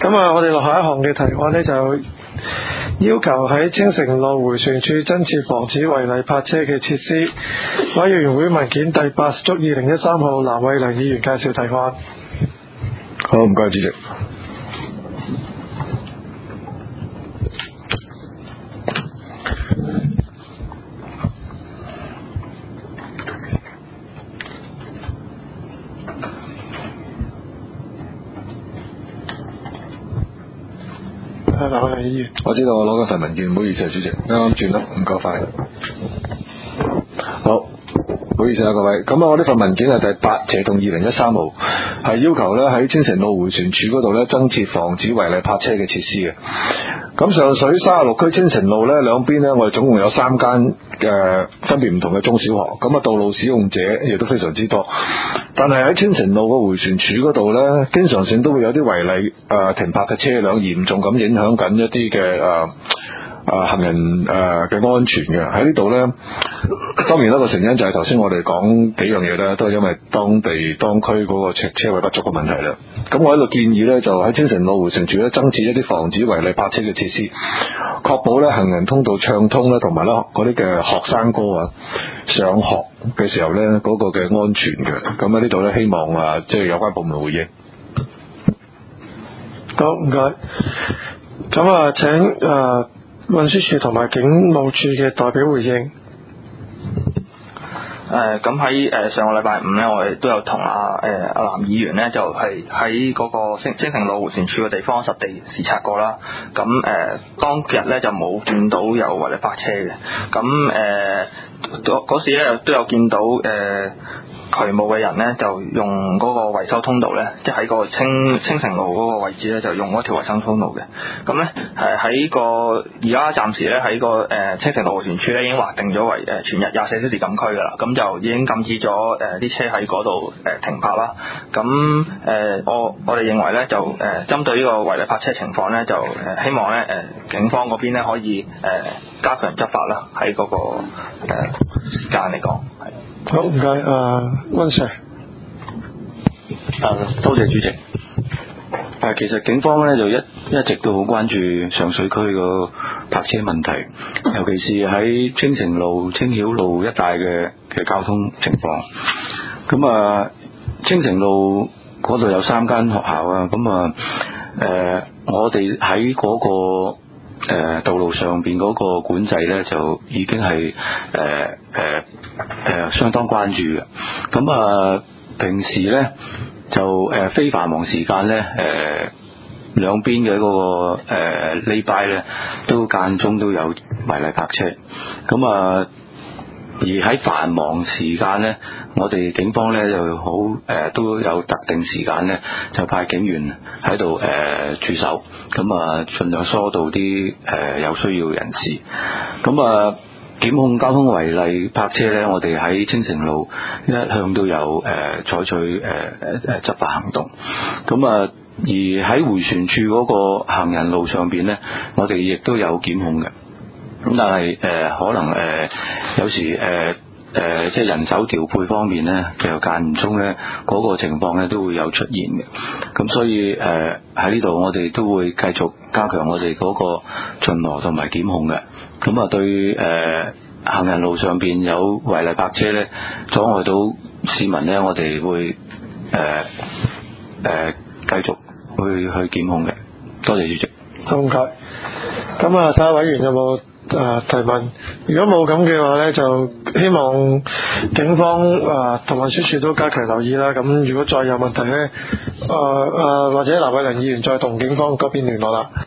我哋落下一項嘅提案呢，就要求喺青城路迴旋處增設防止違例泊車嘅設施。委員會文件第80足2013號，藍偉良議員介紹提案。 好，唔該主席。 藍偉良議員， 我知道我攞嗰份文件，唔好意思啊，主席，啱啱轉得唔夠快。好，唔好意思啊，各位。我呢份文件係第8/2013號，係要求咧喺青城路迴旋處嗰度咧增設防止違例泊車嘅設施嘅。咁上水36區青城路咧兩邊咧，我哋總共有3間分別唔同嘅中小學，道路使用者亦都非常之多。但係喺青城路個迴旋處嗰度咧，經常性都會有啲違例停泊嘅車輛，嚴重咁影響緊一啲嘅行人嘅安全嘅。喺呢度呢，當然一個成因就係頭先我哋講幾樣嘢咧，都係因為當區嗰個車位不足嘅問題啦。咁我喺度建議呢，就喺青城路迴旋處咧增設一啲防止違例泊車嘅設施，確保咧行人通道暢通咧，同埋咧嗰啲嘅學生哥上學嘅時候呢，嗰個嘅安全嘅。咁喺呢度呢，希望即係有關部門回應。 好，唔該。請運輸署同埋警務處嘅代表回應。 喺上個禮拜五咧，我哋都有同阿藍議員咧，就係喺嗰個青城路迴旋處嘅地方實地視察過啦。當日咧就冇見到有違例泊車嘅。嗰時咧都有見到渠務嘅人咧，就用嗰個維修通道咧，即係喺個青城路嗰個位置咧，就用嗰條維修通道嘅。喺而家暫時咧喺個青城路迴旋處咧已經劃定咗為全日24小時禁區噶啦，咁就已經禁止咗啲車喺嗰度停泊啦。我哋認為咧就針對呢個違例泊車情況咧，就希望咧警方嗰邊咧可以加強執法啦，喺嗰個時間嚟講係。 好，唔該，溫 Sir。 多謝主席。其實警方咧就一直都好關注上水區個泊車問題，尤其是喺青城路、青曉路一帶嘅交通情況。青城路嗰度有3間學校啊，我哋喺嗰個道路上邊嗰個管制咧，就已經係相當關注嘅。平時咧就非繁忙時間咧，兩邊嘅嗰個呢擺咧都間中都有違例泊車。而喺繁忙時間咧，我哋警方咧就好都有特定時間咧，就派警員喺度駐守，盡量疏導啲有需要人士。檢控交通違例泊車咧，我哋喺青城路一向都有採取執法行動。而喺迴旋處嗰個行人路上邊咧，我哋亦都有檢控嘅。但係可能有時即係人手調配方面咧，其實間唔中咧嗰個情況咧都會有出現嘅。所以喺呢度我哋都會繼續加強我哋嗰個巡邏同埋檢控嘅。對行人路上邊有違例泊車咧，阻礙到市民咧，我哋會繼續去檢控嘅。多謝主席。 好，唔該。睇下委員有冇提問。如果冇咁嘅話咧，就希望警方同運輸署都加強留意啦。如果再有問題咧，或者藍偉良議員再同警方嗰邊聯絡啦。